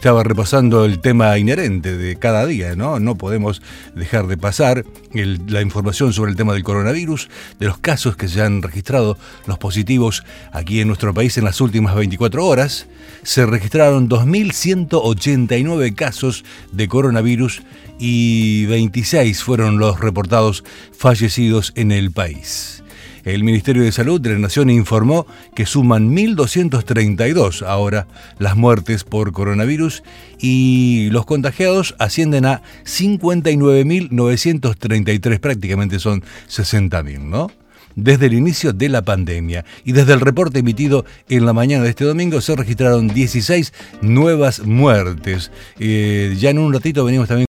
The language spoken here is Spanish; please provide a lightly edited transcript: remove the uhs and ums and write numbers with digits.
estaba repasando el tema inherente de cada día, ¿no? No podemos dejar de pasar la información sobre el tema del coronavirus, de los casos que se han registrado, los positivos aquí en nuestro país en las últimas 24 horas. Se registraron 2.189 casos de coronavirus y 26 fueron los reportados fallecidos en el país. El Ministerio de Salud de la Nación informó que suman 1.232 ahora las muertes por coronavirus y los contagiados ascienden a 59.933, prácticamente son 60.000, ¿no? Desde el inicio de la pandemia y desde el reporte emitido en la mañana de este domingo se registraron 16 nuevas muertes. Ya en un ratito venimos también